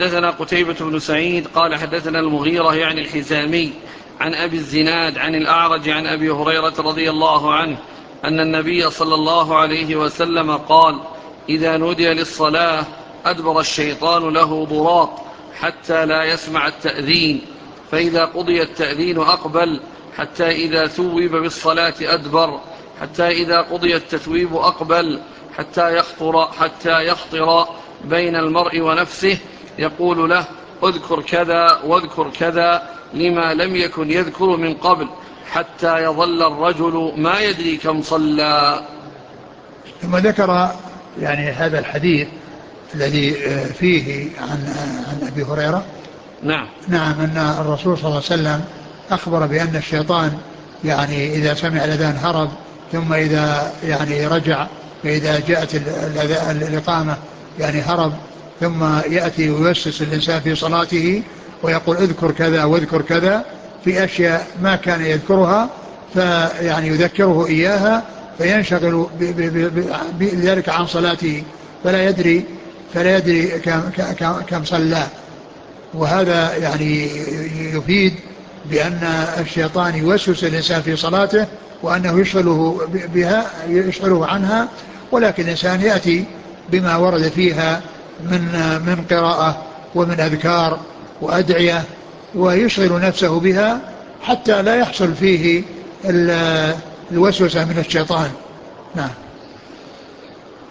حدثنا قتيبة بن سعيد قال حدثنا المغيرة يعني الحزامي عن أبي الزناد عن الأعرج عن أبي هريرة رضي الله عنه أن النبي صلى الله عليه وسلم قال: إذا نودي للصلاة أدبر الشيطان له ضراط حتى لا يسمع التأذين، فإذا قضي التأذين أقبل حتى إذا ثوب بالصلاة أدبر، حتى إذا قضي التثويب أقبل حتى يخطر بين المرء ونفسه يقول له: اذكر كذا واذكر كذا لما لم يكن يذكر من قبل، حتى يظل الرجل ما يدري كم صلى. ثم ذكر يعني هذا الحديث الذي فيه عن أبي هريرة. نعم. أن الرسول صلى الله عليه وسلم أخبر بأن الشيطان يعني إذا سمع الأذان هرب، ثم إذا يعني رجع، فإذا جاءت الإقامة يعني هرب، ثم يأتي ويوسوس الإنسان في صلاته ويقول اذكر كذا واذكر كذا في أشياء ما كان يذكرها، فيعني يذكره إياها فينشغل بذلك عن صلاته فلا يدري كم صلى. وهذا يعني يفيد بأن الشيطان يوسوس الإنسان في صلاته وأنه يشغله عنها، ولكن الإنسان يأتي بما ورد فيها من قراءة ومن أذكار وأدعية ويشغل نفسه بها حتى لا يحصل فيه الوسوسة من الشيطان. نعم.